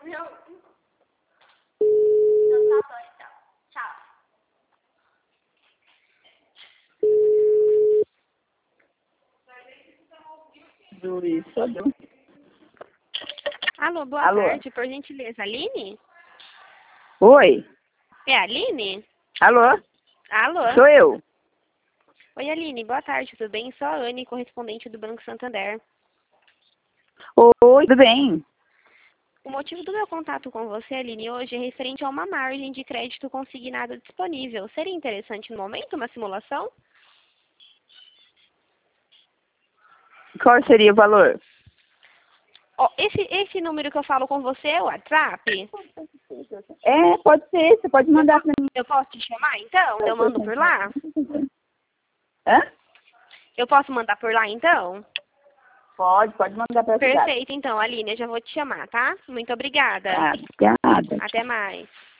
Então tá bom, então. Tchau. Alô, boa tarde, por gentileza. Aline? Oi. É a Aline? Alô? Alô? Sou eu. Oi, Aline, boa tarde, tudo bem? Sou a Anne, correspondente do Banco Santander. Oi, tudo bem? O motivo do meu contato com você, Aline, hoje é referente a uma margem de crédito consignado disponível. Seria interessante no momento uma simulação? Qual seria o valor? Ó, esse número que eu falo com você é o WhatsApp? É, pode ser. Você pode mandar para mim. Eu posso te chamar, então? Eu mando por lá? Hã? Eu posso mandar por lá, então? Pode mandar para a cidade. Perfeito, então, Aline, eu já vou te chamar, tá? Muito obrigada. Obrigada. Até mais.